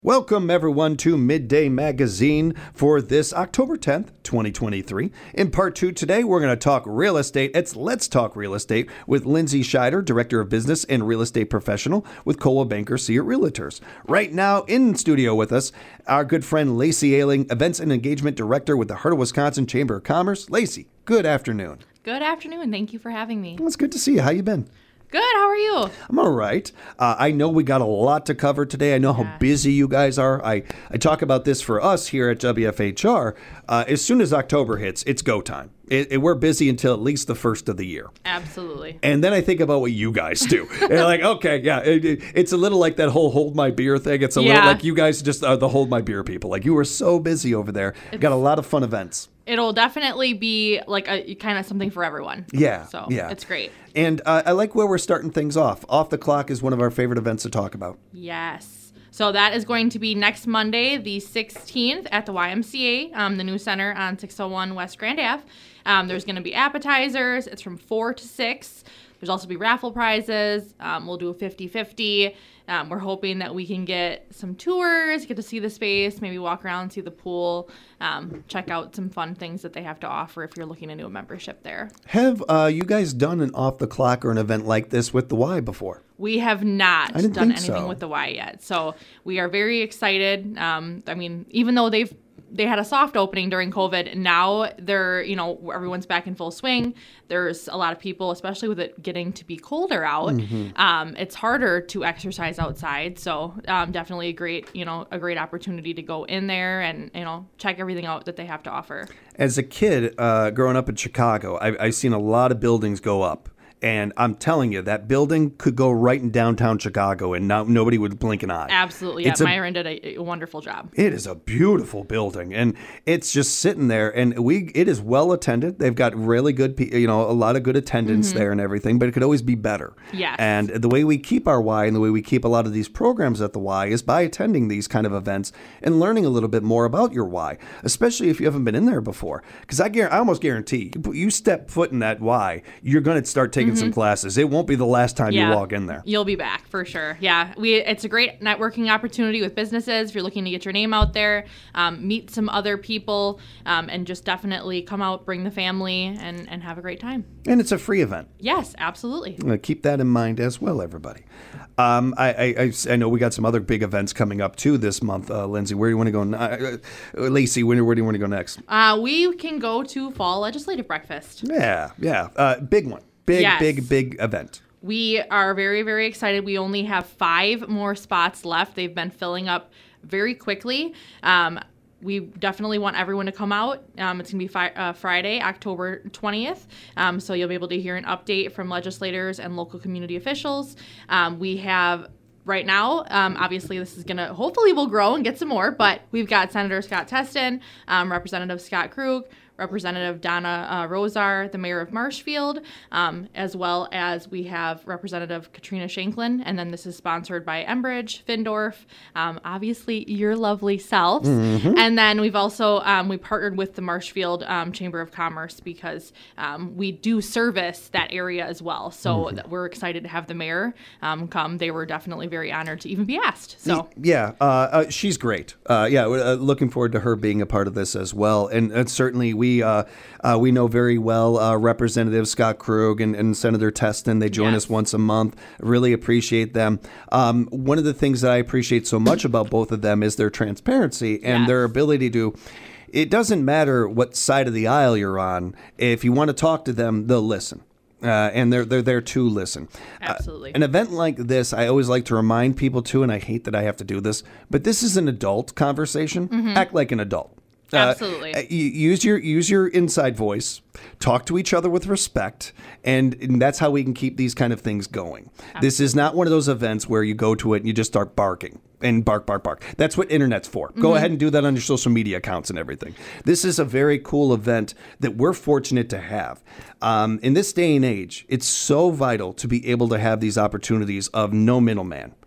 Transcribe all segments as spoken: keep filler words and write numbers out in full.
Welcome, everyone, to Midday Magazine for this October tenth, twenty twenty-three. In part two today, we're going to talk real estate. It's Let's Talk Real Estate with Lindsay Scheider, Director of Business and Real Estate Professional with Coldwell Banker Sears Realtors. Right now in studio with us, our good friend Lacey Ailing, Events and Engagement Director with the Heart of Wisconsin Chamber of Commerce. Lacey, good afternoon. Good afternoon. Thank you for having me. Well, it's good to see you. How you been? Good. How are you? I'm all right. Uh, I know we got a lot to cover today. I know how Yeah. busy you guys are. I, I talk about this for us here at W F H R. Uh, as soon as October hits, it's go time. It, it, we're busy until at least the first of the year. Absolutely. And then I think about what you guys do. And like, okay, yeah, it, it, it's a little like that whole hold my beer thing. It's a Yeah. little like you guys just are the hold my beer people. Like you were so busy over there. Got a lot of fun events. It'll definitely be like a kind of something for everyone. Yeah. So yeah. it's great. And uh, I like where we're starting things off. Off the Clock is one of our favorite events to talk about. Yes. So that is going to be next Monday, the sixteenth, at the Y M C A, um, the new center on six oh one West Grand Ave. Um, there's going to be appetizers. It's from four to six. There's also be raffle prizes. Um, we'll do a fifty-fifty. Um, we're hoping that we can get some tours, get to see the space, maybe walk around, see the pool, um, check out some fun things that they have to offer if you're looking to do a membership there. Have uh, you guys done an Off the Clock or an event like this with the Y before? We have not I didn't done think anything so. with the Y yet. So we are very excited. Um, I mean, even though they've they had a soft opening during COVID, now they're, you know, everyone's back in full swing. There's a lot of people, especially with it getting to be colder out. Mm-hmm. Um, it's harder to exercise outside. So um, definitely a great, you know, a great opportunity to go in there and, you know, check everything out that they have to offer. As a kid, uh, growing up in Chicago, I, I've seen a lot of buildings go up. And I'm telling you, that building could go right in downtown Chicago and not, nobody would blink an eye. Absolutely. Yeah, It's a- Myron did a, a wonderful job. It is a beautiful building, and it's just sitting there, and we it is well attended. They've got really good, pe- you know, a lot of good attendance Mm-hmm. there and everything, but it could always be better. Yes. And the way we keep our Y and the way we keep a lot of these programs at the Y is by attending these kind of events and learning a little bit more about your Y, especially if you haven't been in there before. Because I, guar- I almost guarantee, you, put- you step foot in that Y, you're going to start taking some classes. It won't be the last time you walk in there. You'll be back for sure. Yeah, we it's a great networking opportunity with businesses if you're looking to get your name out there, um, meet some other people, um, and just definitely come out, bring the family, and, and have a great time. And it's a free event. Yes, absolutely. Uh, keep that in mind as well, everybody. Um, I, I, I, I know we got some other big events coming up too this month. Uh, Lindsay, where do you want to go? Uh, uh, Lacey, where, where do you want to go next? Uh, we can go to Fall Legislative Breakfast. Yeah, yeah. Uh, big one. Big, Yes. big, big event. We are very, very excited. We only have five more spots left. They've been filling up very quickly. Um, we definitely want everyone to come out. Um, it's going to be fi- uh, Friday, October twentieth. Um, so you'll be able to hear an update from legislators and local community officials. Um, we have right now, um, obviously this is going to, hopefully we'll grow and get some more, but we've got Senator Scott Teston, um, Representative Scott Krug, Representative Donna uh, Rosar, the mayor of Marshfield, um, as well as we have Representative Katrina Shanklin, and then this is sponsored by Enbridge, Findorf, um, obviously your lovely selves, Mm-hmm. and then we've also um, we partnered with the Marshfield um, Chamber of Commerce because um, we do service that area as well. So Mm-hmm. that we're excited to have the mayor um, come. They were definitely very honored to even be asked. So Yeah, uh, uh, she's great. Uh, yeah, we're, uh, looking forward to her being a part of this as well. And, and certainly we uh, uh, we know very well uh, Representative Scott Krug and, and Senator Teston. They join Yes. us once a month. Really appreciate them. Um, one of the things that I appreciate so much about both of them is their transparency and Yes. their ability to. It doesn't matter what side of the aisle you're on. If you want to talk to them, they'll listen. Uh, and they're they're there to listen. Absolutely. Uh, an event like this, I always like to remind people too, and I hate that I have to do this, but this is an adult conversation. Act like an adult. Uh, Absolutely. uh, you use your use your inside voice. Talk to each other with respect, and, and that's how we can keep these kind of things going. This is not one of those events where you go to it and you just start barking and bark, bark, bark. That's what internet's for. Mm-hmm. Go ahead and do that on your social media accounts and everything. This is a very cool event that we're fortunate to have. Um, in this day and age, it's so vital to be able to have these opportunities of no middleman.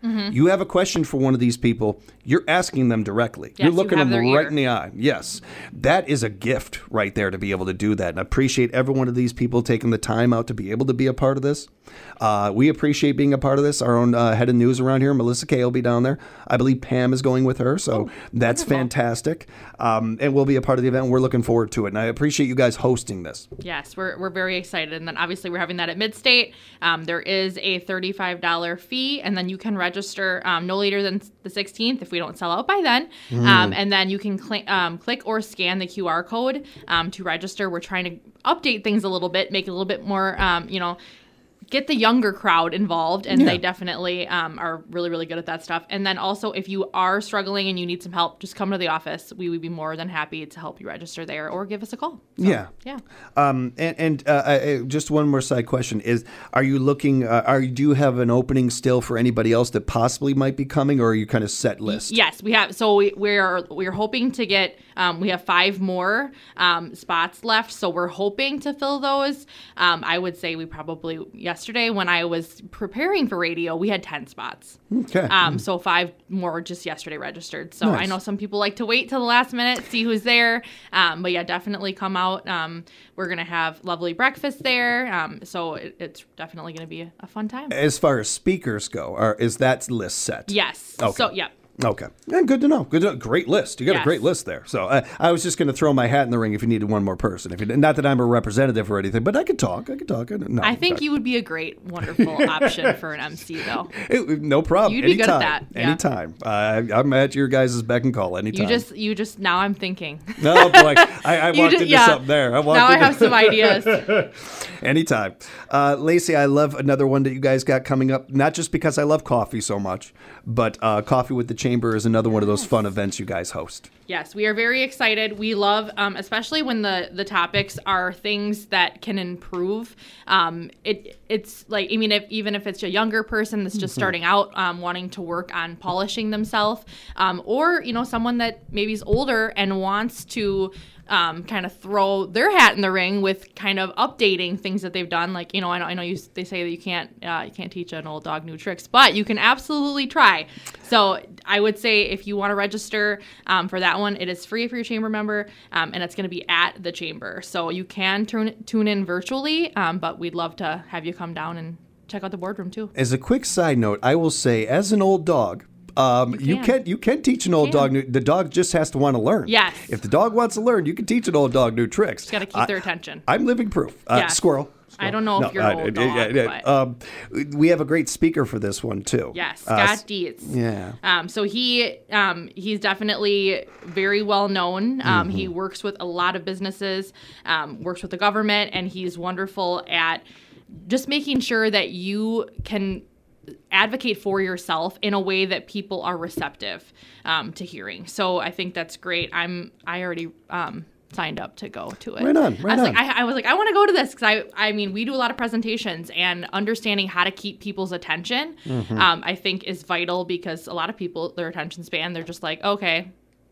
Mm-hmm. You have a question for one of these people, you're asking them directly. Yes, you're looking you them right ear. in the eye. Yes. That is a gift right there to be able to do that. And I appreciate every one of these people taking the time out to be able to be a part of this. Uh, we appreciate being a part of this. Our own uh, head of news around here, Melissa Kay, will be down there. I believe Pam is going with her, so oh, that's wonderful. fantastic. Um, and we'll be a part of the event. We're looking forward to it. And I appreciate you guys hosting this. Yes, we're, we're very excited. And then obviously we're having that at Midstate. Um, there is a thirty-five dollars fee, and then you can register um, no later than the sixteenth if we don't sell out by then. Mm. Um, and then you can cl- um, click or scan the Q R code um, to register. We're trying to update things a little bit, make it a little bit more, um, you know, get the younger crowd involved, and yeah. they definitely um, are really, really good at that stuff. And then also, if you are struggling and you need some help, just come to the office. We would be more than happy to help you register there, or give us a call. So, yeah. Yeah. Um, and and uh, I, just one more side question is, are you looking, uh, are do you have an opening still for anybody else that possibly might be coming, or are you kind of set list? Yes, we have. So we, we're, we're hoping to get, um, we have five more um, spots left. So we're hoping to fill those. Um, I would say we probably, yesterday when I was preparing for radio, we had ten spots. Okay. Um, so five more just yesterday registered. So nice. I know some people like to wait till the last minute, see who's there. Um, but yeah, definitely come out. Um, we're going to have lovely breakfast there. Um, so it, it's definitely going to be a, a fun time. As far as speakers go, are, is that list set? Yes. Okay. So, yeah. Okay. Yeah, good to know. Good to know. Great list. You got yes. a great list there. So uh, I was just going to throw my hat in the ring if you needed one more person. If you, not that I'm a representative or anything, but I could talk. I could talk. No, I think you would be a great, wonderful option for an M C, though. It, no problem. You'd anytime. be good at that. Yeah. Anytime. Uh, I'm at your guys' beck and call anytime. You just, you just. Now I'm thinking. Oh boy, I, I walked just, into yeah. something there. I walked now into... I have some ideas. Anytime. Uh, Lacey, I love another one that you guys got coming up, not just because I love coffee so much, but uh, Coffee with the Chamber is another one of those fun events you guys host. Yes, we are very excited. We love, um, especially when the, the topics are things that can improve. Um, it It's like, I mean, if, even if it's a younger person that's just mm-hmm. starting out, um, wanting to work on polishing themselves, um, or, you know, someone that maybe is older and wants to Um, kind of throw their hat in the ring with kind of updating things that they've done. Like, you know, I know, I know you, they say that you can't, uh, you can't teach an old dog new tricks, but you can absolutely try. So I would say if you want to register um, for that one, it is free if you're a chamber member, um, and it's going to be at the chamber. So you can tune, tune in virtually, um, but we'd love to have you come down and check out the boardroom too. As a quick side note, I will say, as an old dog, Um, you, you can. can you can teach an old dog new. The dog just has to want to learn. Yes. If the dog wants to learn, you can teach an old dog new tricks. Just got to keep I, their attention. I'm living proof. Uh, yes. Squirrel. I don't know no, if you're an uh, old uh, dog, uh, but. Um, we have a great speaker for this one too. Yes, Scott uh, Dietz. Yeah. Um, so he um, he's definitely very well known. Um, mm-hmm. He works with a lot of businesses, um, works with the government, and he's wonderful at just making sure that you can advocate for yourself in a way that people are receptive um, to hearing. So I think that's great. I'm I already um, signed up to go to it. Right on, right I was on. like, I, I was like, I want to go to this because I I mean we do a lot of presentations, and understanding how to keep people's attention mm-hmm. um, I think is vital, because a lot of people, their attention span, they're just like, okay.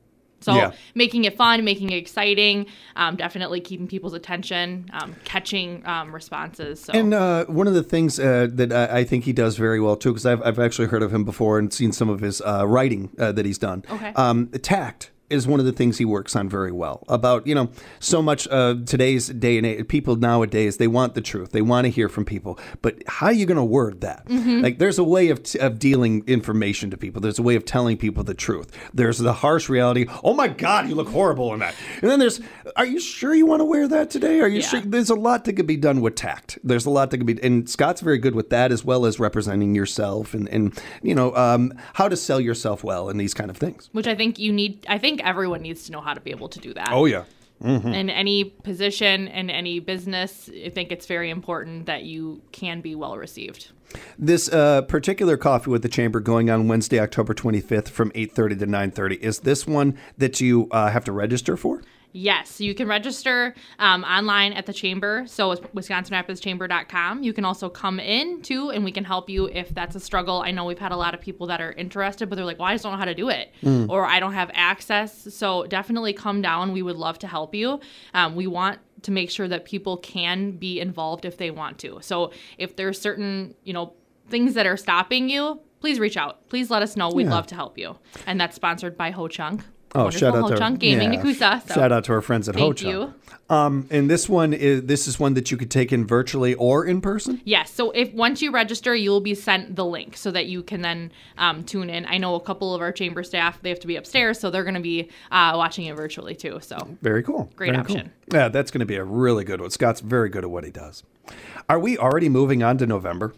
So yeah. making it fun, making it exciting, um, definitely keeping people's attention, um, catching um, responses. So. And uh, one of the things uh, that I, I think he does very well, too, because I've, I've actually heard of him before and seen some of his uh, writing uh, that he's done. Okay. Um, tact is one of the things he works on very well. About, you know, so much uh, today's day and age, people nowadays, they want the truth. They want to hear from people. But how are you going to word that? Mm-hmm. Like, there's a way of, t- of dealing information to people. There's a way of telling people the truth. There's the harsh reality. Oh, my God, you look horrible in that. And then there's, are you sure you want to wear that today? Are you yeah. sure? There's a lot that could be done with tact. There's a lot that could be, and Scott's very good with that, as well as representing yourself and, and you know, um, how to sell yourself well and these kind of things. Which I think you need, I think everyone needs to know how to be able to do that. Oh, yeah. Mm-hmm. In any position, in any business, I think it's very important that you can be well received. This uh, particular Coffee with the Chamber going on Wednesday, October twenty-fifth from eight thirty to nine thirty. Is this one that you uh, have to register for? Yes, you can register um, online at the chamber. So it's Wisconsin Rapids Chamber dot com. You can also come in too, and we can help you if that's a struggle. I know we've had a lot of people that are interested, but they're like, well, I just don't know how to do it. Mm. Or I don't have access. So definitely come down. We would love to help you. Um, we want to make sure that people can be involved if they want to. So if there's certain, you know, things that are stopping you, please reach out. Please let us know. We'd Yeah. love to help you. And that's sponsored by Ho Chunk. Oh, Wonderful shout out Ho to Chunk Gaming yeah. Nakusa. So Shout out to our friends at Ho thank Chunk. you. Um, and this one is this is one that you could take in virtually or in person. Yes. So if once you register, you will be sent the link so that you can then um, tune in. I know a couple of our chamber staff, they have to be upstairs, so they're going to be uh, watching it virtually too. So Very cool. Great Very option. Cool. Yeah, that's going to be a really good one. Scott's very good at what he does. Are we already moving on to November?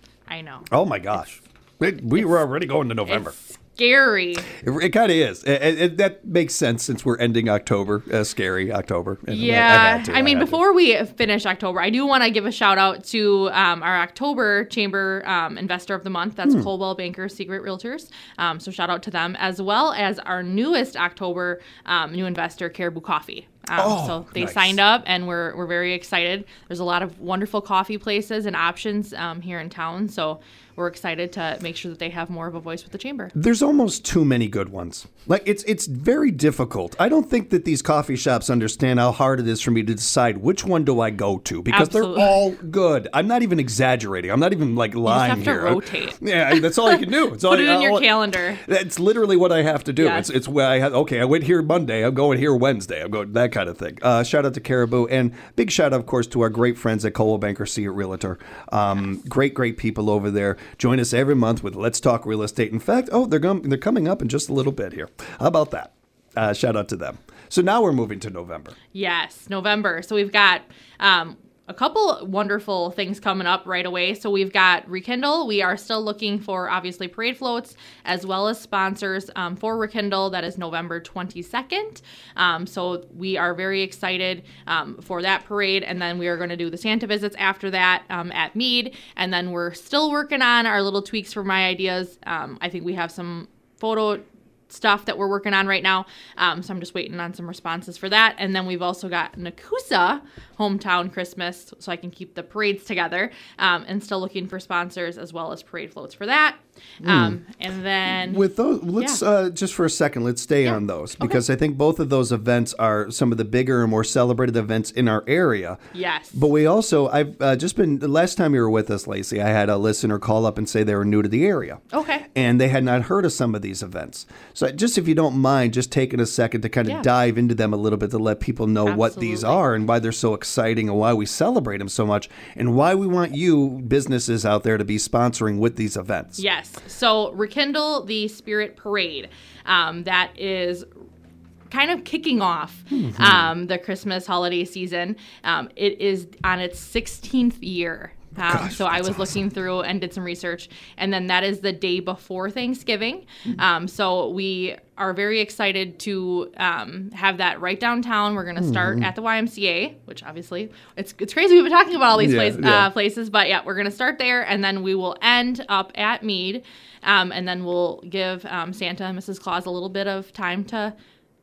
I know. Oh my gosh. We, we were already going to November. It's scary. It, it kind of is. It, it, that makes sense since we're ending October. Uh, scary October. And Yeah. had to, I mean, had to. before we finish October, I do want to give a shout out to um, our October Chamber um, Investor of the Month. That's Hmm. Coldwell Banker Secret Realtors. Um, so shout out to them, as well as our newest October um, new investor, Caribou Coffee. Um, Oh, so they nice. signed up, and we're we're very excited. There's a lot of wonderful coffee places and options um, here in town. So we're excited to make sure that they have more of a voice with the chamber. There's almost too many good ones. Like it's it's very difficult. I don't think that these coffee shops understand how hard it is for me to decide which one do I go to because Absolutely. they're all good. I'm not even exaggerating. I'm not even like lying have to here. rotate. Yeah, that's all I can do. It's all Put it I, in your all- calendar. That's literally what I have to do. Yes. It's it's where I have. Okay, I went here Monday. I'm going here Wednesday. I'm going that kind of thing. Uh, shout out to Caribou and big shout out, of course, to our great friends at Coldwell Banker Secret Realtor. Um, great, great people over there. Join us every month with Let's Talk Real Estate. In fact, oh, they're going they're coming up in just a little bit here. How about that? Uh, shout out to them. So now we're moving to November. Yes, November. So we've got um, a couple wonderful things coming up right away. So we've got Rekindle. We are still looking for, obviously, parade floats as well as sponsors um, for Rekindle. That is November twenty-second. Um, so we are very excited um, for that parade. And then we are going to do the Santa visits after that um, at Mead. And then we're still working on our little tweaks for My Ideas. Um, I think we have some photo stuff that we're working on right now. Um, so I'm just waiting on some responses for that. And then we've also got Nakusa Hometown Christmas, so I can keep the parades together, um, and still looking for sponsors as well as parade floats for that. Um, and then With those, let's Yeah. uh, just for a second, let's stay on those because I think both of those events are some of the bigger and more celebrated events in our area. yes, But we also, I've uh, just been, the last time you were with us, Lacey, I had a listener call up and say they were new to the area. okay, And they had not heard of some of these events. So just if you don't mind, just taking a second to kind of Yeah. dive into them a little bit to let people know what these Absolutely. are and why they're so exciting and why we celebrate them so much and why we want you businesses out there to be sponsoring with these events. yes. So Rekindle the Spirit Parade. Um, that is kind of kicking off Mm-hmm. um, the Christmas holiday season. Um, it is on its sixteenth year. Um, Gosh, so I that's was looking through and did some research, and then that is the day before Thanksgiving. Um, so we are very excited to um, have that right downtown. We're going to start Mm-hmm. at the Y M C A, which obviously it's it's crazy we've been talking about all these Yeah, place, yeah. Uh, places, but yeah, we're going to start there, and then we will end up at Mead, um, and then we'll give um, Santa and Missus Claus a little bit of time to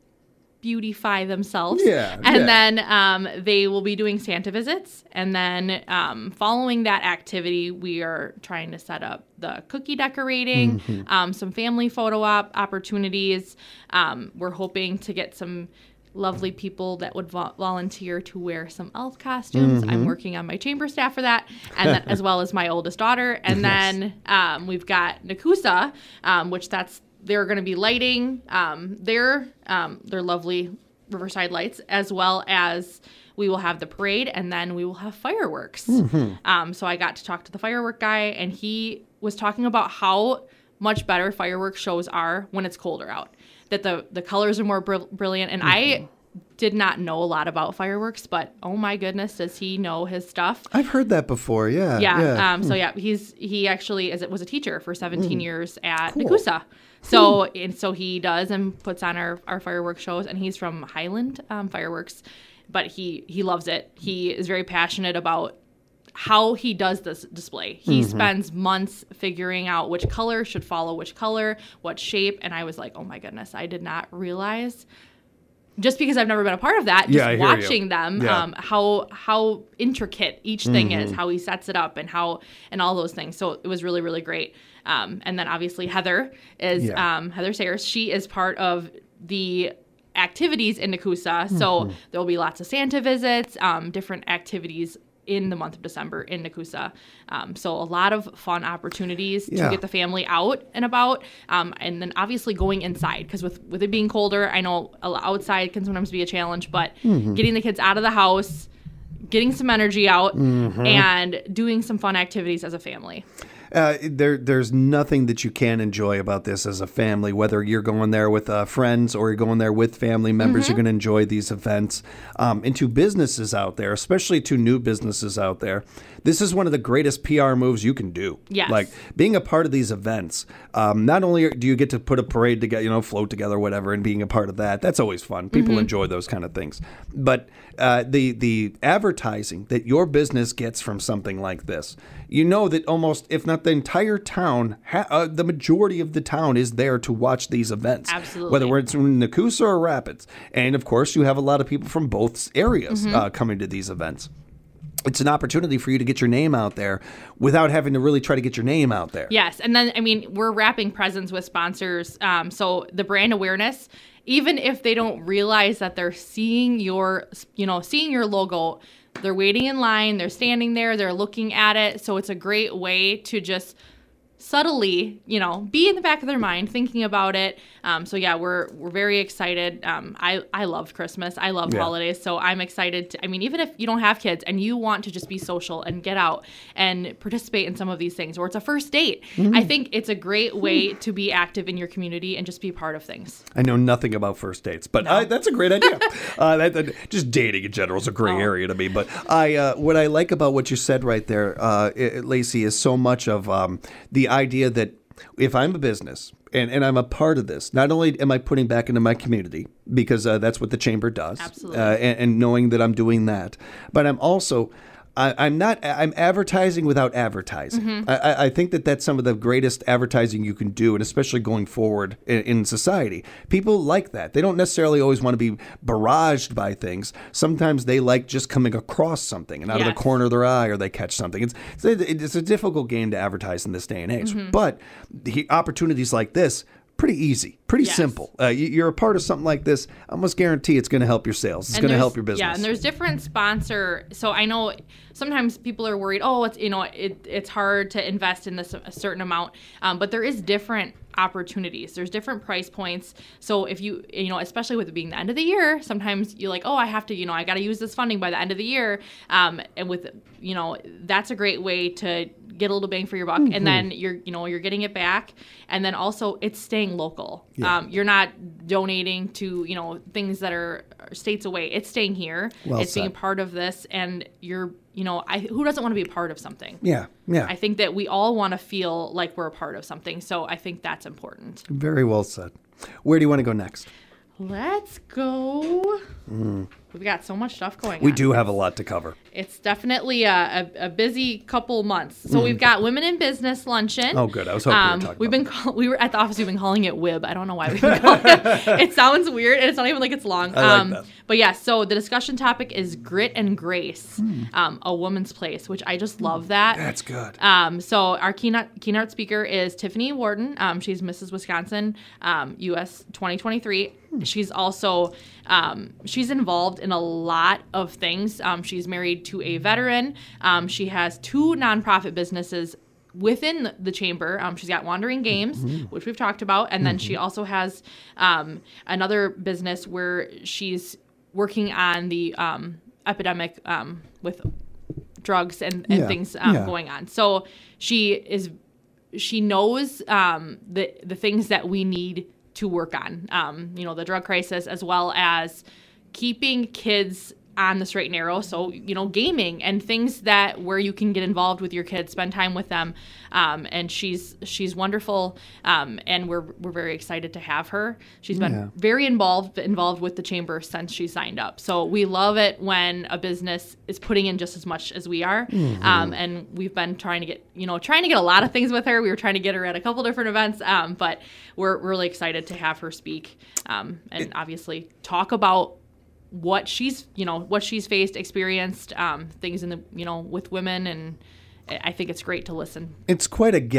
beautify themselves. Yeah, And yeah. then um, they will be doing Santa visits. And then um, following that activity, we are trying to set up the cookie decorating, Mm-hmm. um, some family photo op opportunities. Um, we're hoping to get some lovely people that would vo- volunteer to wear some elf costumes. Mm-hmm. I'm working on my chamber staff for that, and then, as well as my oldest daughter. And then um, we've got Nakusa, um, which that's they're going to be lighting um, their um, their lovely Riverside lights, as well as we will have the parade, and then we will have fireworks. Mm-hmm. Um, so I got to talk to the firework guy, and he was talking about how much better fireworks shows are when it's colder out. That the the colors are more br- brilliant, and Mm-hmm. I did not know a lot about fireworks, but oh my goodness, does he know his stuff? I've heard that before. Yeah. Yeah. Yeah. Um, so yeah, he's he actually is was a teacher for seventeen years at Cool. Nakusa. So and so he does and puts on our, our fireworks shows, and he's from Highland um, Fireworks, but he he loves it. He is very passionate about how he does this display. He Mm-hmm. spends months figuring out which color should follow which color, what shape, and I was like, oh my goodness, I did not realize. Just because I've never been a part of that, just Yeah, I hear you. watching them, Yeah. um, how how intricate each thing Mm-hmm. is, how he sets it up, and how and all those things. So it was really really great. Um, and then obviously Heather is Yeah. um, Heather Sayers. She is part of the activities in Nakusa. So Mm-hmm. there will be lots of Santa visits, um, different activities in the month of December in Nakusa. Um, so a lot of fun opportunities Yeah. to get the family out and about. Um, and then obviously going inside, because with, with it being colder, I know outside can sometimes be a challenge, but mm-hmm. getting the kids out of the house, getting some energy out, mm-hmm. and doing some fun activities as a family. Uh, there, there's nothing that you can enjoy about this as a family, whether you're going there with uh, friends or you're going there with family members. Mm-hmm. You're going to enjoy these events. Um, and to businesses out there, especially to new businesses out there, this is one of the greatest P R moves you can do. Yes. Like being a part of these events. Um, not only do you get to put a parade together, you know, float together, whatever, and being a part of that, that's always fun. People mm-hmm. enjoy those kind of things. But uh, the the advertising that your business gets from something like this, you know that almost, if not the entire town, ha- uh, the majority of the town is there to watch these events. Absolutely. Whether it's in Nakusa or Rapids. And of course, you have a lot of people from both areas mm-hmm. uh, coming to these events. It's an opportunity for you to get your name out there without having to really try to get your name out there. Yes. And then, I mean, we're wrapping presents with sponsors. Um, so the brand awareness, even if they don't realize that they're seeing your, you know, seeing your logo, they're waiting in line, they're standing there, they're looking at it. So it's a great way to just subtly, you know, be in the back of their mind thinking about it. Um, so yeah, we're we're very excited. Um, I I love Christmas. I love yeah. holidays. So I'm excited to, I mean, even if you don't have kids and you want to just be social and get out and participate in some of these things, or it's a first date, mm-hmm. I think it's a great way to be active in your community and just be part of things. I know nothing about first dates, but no. I, that's a great idea. uh, that, that, just dating in general is a gray oh. area to me. But I uh, what I like about what you said right there, uh, it, Lacey, is so much of um, the idea that if I'm a business and, and I'm a part of this, not only am I putting back into my community, because uh, that's what the chamber does, Absolutely. Uh, and, and knowing that I'm doing that, but I'm also I, I'm not. I'm advertising without advertising. Mm-hmm. I, I think that that's some of the greatest advertising you can do, and especially going forward in, in society. People like that. They don't necessarily always want to be barraged by things. Sometimes they like just coming across something, and out yes. of the corner of their eye, or they catch something. It's it's a, it's a difficult game to advertise in this day and age. Mm-hmm. But the opportunities like this, pretty easy, pretty yes. simple. Uh, you, you're a part of something like this, I almost guarantee it's going to help your sales. It's going to help your business. Yeah, and there's different sponsor. So I know sometimes people are worried, oh, it's you know, it, it's hard to invest in this a certain amount, um, but there is different opportunities. There's different price points. So if you, you know, especially with it being the end of the year, sometimes you're like, oh, I have to, you know, I got to use this funding by the end of the year. Um, and with, you know, that's a great way to get a little bang for your buck. Mm-hmm. And then you're, you know, you're getting it back. And then also it's staying local. Yeah. Um, you're not donating to, you know, things that are states away. It's staying here. Well it's said. being part of this. And you're, you know, I, who doesn't want to be a part of something? Yeah, yeah. I think that we all want to feel like we're a part of something. So I think that's important. Very well said. Where do you want to go next? Let's go. Mm. We've got so much stuff going we on. We do have a lot to cover. It's definitely a, a, a busy couple months. So mm. we've got Women in Business Luncheon. Oh, good. I was hoping um, we were talking we've about been call- We were at the office. We've been calling it W I B. I don't know why we've been calling it. It sounds weird, and it's not even like it's long. I like um, that. But yeah, so the discussion topic is Grit and Grace, mm. um, a woman's place, which I just love that. That's good. Um, so our keynote, keynote speaker is Tiffany Warden. Um, she's Missus Wisconsin, um, U S twenty twenty-three. Mm. She's also, um, she's involved in a lot of things. Um, she's married to a veteran. Um, she has two nonprofit businesses within the chamber. Um, she's got Wandering Games, mm-hmm. which we've talked about. And then mm-hmm. she also has um, another business where she's working on the um, epidemic um, with drugs and, and yeah. things um, yeah. going on. So she is, she knows um, the the things that we need to work on, um, you know, the drug crisis, as well as keeping kids on the straight and narrow. So, you know, gaming and things that where you can get involved with your kids, spend time with them. Um, and she's she's wonderful. Um, and we're we're very excited to have her. She's been Yeah. very involved involved with the chamber since she signed up. So we love it when a business is putting in just as much as we are. Mm-hmm. Um, and we've been trying to get, you know, trying to get a lot of things with her. We were trying to get her at a couple different events. Um, but we're really excited to have her speak um, and it, obviously talk about what she's, you know, what she's faced, experienced, um, things in the, you know, with women. And I think it's great to listen. It's quite a get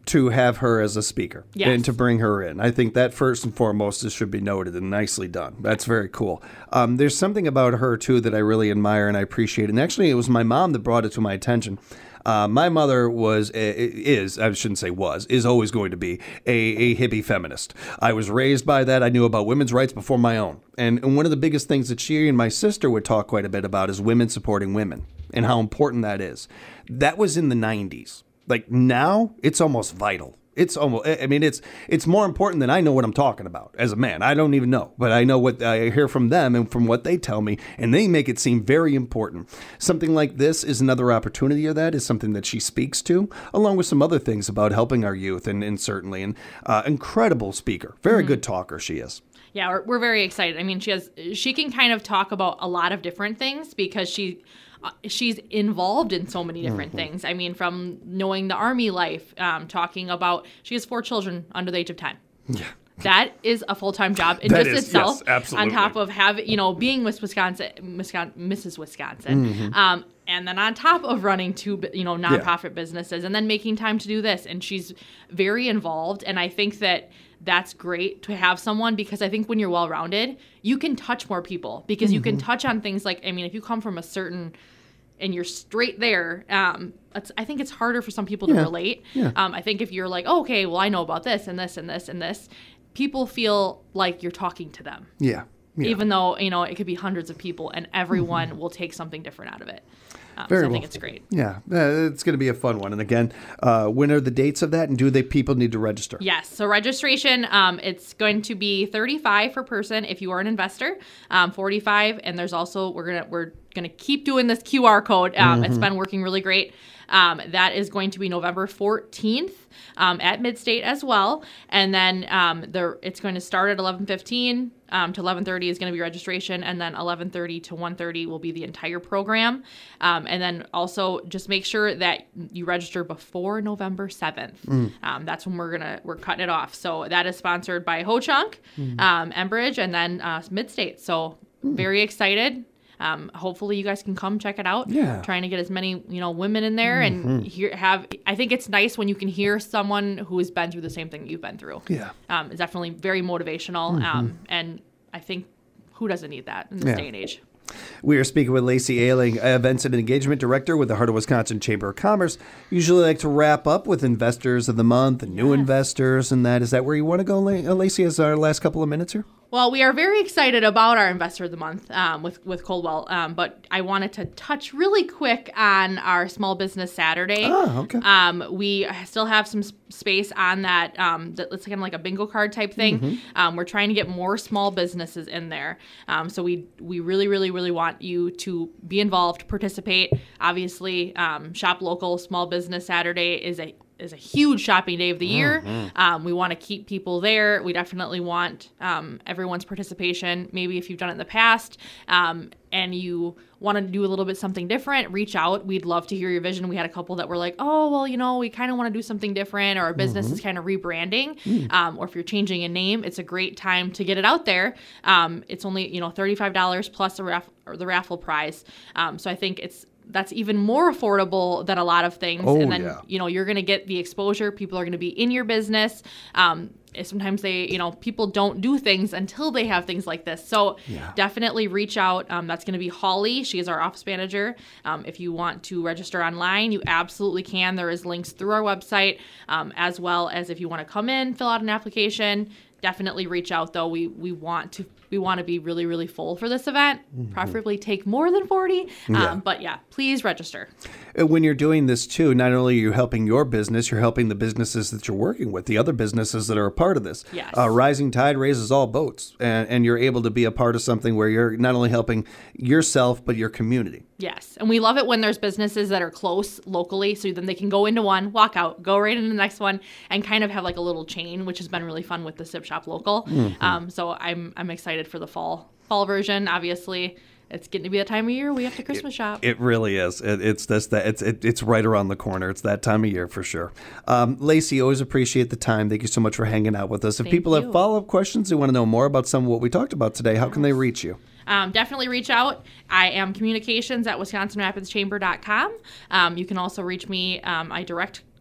to have her as a speaker Yes. and to bring her in. I think that first and foremost is, should be noted and nicely done. That's very cool. Um, there's something about her, too, that I really admire and I appreciate. And actually, it was my mom that brought it to my attention. Uh, my mother was, is, I shouldn't say was, is always going to be a, a hippie feminist. I was raised by that. I knew about women's rights before my own. And, and one of the biggest things that she and my sister would talk quite a bit about is women supporting women and how important that is. That was in the nineties. Like now, it's almost vital. It's almost, I mean, it's it's more important than I know what I'm talking about as a man. I don't even know, but I know what I hear from them and from what they tell me, and they make it seem very important. Something like this is another opportunity of that, is something that she speaks to, along with some other things about helping our youth, and, and certainly an uh, incredible speaker. Very mm-hmm. good talker she is. Yeah, we're, we're very excited. I mean, she has she can kind of talk about a lot of different things because she... she's involved in so many different mm-hmm. things. I mean, from knowing the Army life, um, talking about, she has four children under the age of ten. Yeah. That is a full-time job in that just is, itself. Yes, absolutely. On top of having, you know, being Miss Wisconsin, Missus Wisconsin. Mm-hmm. Um, and then on top of running two, you know, nonprofit yeah. businesses and then making time to do this. And she's very involved. And I think that that's great to have someone, because I think when you're well-rounded, you can touch more people because mm-hmm. you can touch on things like, I mean, if you come from a certain... and you're straight there, um, it's, I think it's harder for some people to yeah. relate. Yeah. Um, I think if you're like, oh, okay, well, I know about this and this and this and this, people feel like you're talking to them. Yeah. yeah. Even though, you know, it could be hundreds of people and everyone mm-hmm. will take something different out of it. Um, Very so I well. think it's great. Yeah, uh, it's going to be a fun one. And again, uh, when are the dates of that, and do they people need to register? Yes. So registration, um, it's going to be thirty-five per person if you are an investor, um, forty-five, and there's also we're gonna we're gonna keep doing this Q R code. Um, mm-hmm. It's been working really great. Um, that is going to be November fourteenth um, at Midstate as well, and then um, the it's going to start at eleven fifteen. Um, to eleven thirty is going to be registration, and then eleven thirty to one thirty will be the entire program. Um, and then also just make sure that you register before November seventh. Mm. Um, that's when we're gonna we're cutting it off. So that is sponsored by Ho Chunk, mm. um, Enbridge, and then uh, Midstate. So mm. very excited. Um, hopefully you guys can come check it out. Yeah. Trying to get as many, you know, women in there mm-hmm. and hear, have, I think it's nice when you can hear someone who has been through the same thing you've been through. Yeah. Um, it's definitely very motivational. Mm-hmm. Um, and I think who doesn't need that in this yeah. day and age? We are speaking with Lacey Ayling, Events and Engagement Director with the Heart of Wisconsin Chamber of Commerce. Usually like to wrap up with Investors of the Month and new yes. investors and that. Is that where you want to go, Lacey, as our last couple of minutes here? Well, we are very excited about our Investor of the Month um, with, with Coldwell, um, but I wanted to touch really quick on our Small Business Saturday. Oh, okay. Um, we still have some space on that. Um, that it's kind of like a bingo card type thing. Mm-hmm. Um, we're trying to get more small businesses in there. Um, so we we really, really, really want you to be involved, participate. Obviously, um, Shop Local Small Business Saturday is a is a huge shopping day of the year. Mm-hmm. Um, we want to keep people there. We definitely want um, everyone's participation. Maybe if you've done it in the past um, and you want to do a little bit something different, reach out. We'd love to hear your vision. We had a couple that were like, oh, well, you know, we kind of want to do something different, or our business mm-hmm. is kind of rebranding. Mm. Um, or if you're changing a name, it's a great time to get it out there. Um, it's only, you know, thirty-five dollars plus the, raff- or the raffle prize. Um, so I think it's that's even more affordable than a lot of things. Oh, and then, yeah. you know, you're going to get the exposure. People are going to be in your business. Um, sometimes they, you know, people don't do things until they have things like this. So yeah. definitely reach out. Um, that's going to be Holly. She is our office manager. Um, if you want to register online, you absolutely can. There is links through our website, um, as well as if you want to come in, fill out an application. Definitely reach out, though. We we want to we want to be really, really full for this event. Mm-hmm. Preferably take more than forty. Yeah. Um, but yeah, please register. When you're doing this too, not only are you helping your business, you're helping the businesses that you're working with, the other businesses that are a part of this. Yes. Uh, rising tide raises all boats, and, and you're able to be a part of something where you're not only helping yourself, but your community. Yes. And we love it when there's businesses that are close locally, so then they can go into one, walk out, go right into the next one, and kind of have like a little chain, which has been really fun with the Sip Shop Local. Mm-hmm. Um, so I'm I'm excited for the fall fall version. Obviously, it's getting to be that time of year we have to Christmas it, shop. It really is. It, it's this that it's it, it's right around the corner. It's that time of year for sure. Um, Lacey, always appreciate the time. Thank you so much for hanging out with us. If Thank people you. have follow up questions, they want to know more about some of what we talked about today, how can they reach you? Um, definitely reach out. I am communications at wisconsin rapids chamber dot com. Um, you can also reach me. Um, I direct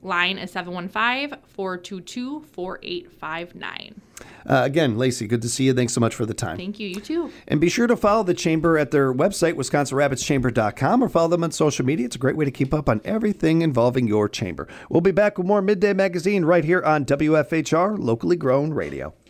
line is seven one five, four two two, four eight five nine. Uh, again, Lacey, good to see you. Thanks so much for the time. Thank you. You too. And be sure to follow the Chamber at their website, wisconsin rapids chamber dot com, or follow them on social media. It's a great way to keep up on everything involving your chamber. We'll be back with more Midday Magazine right here on W F H R, locally grown radio.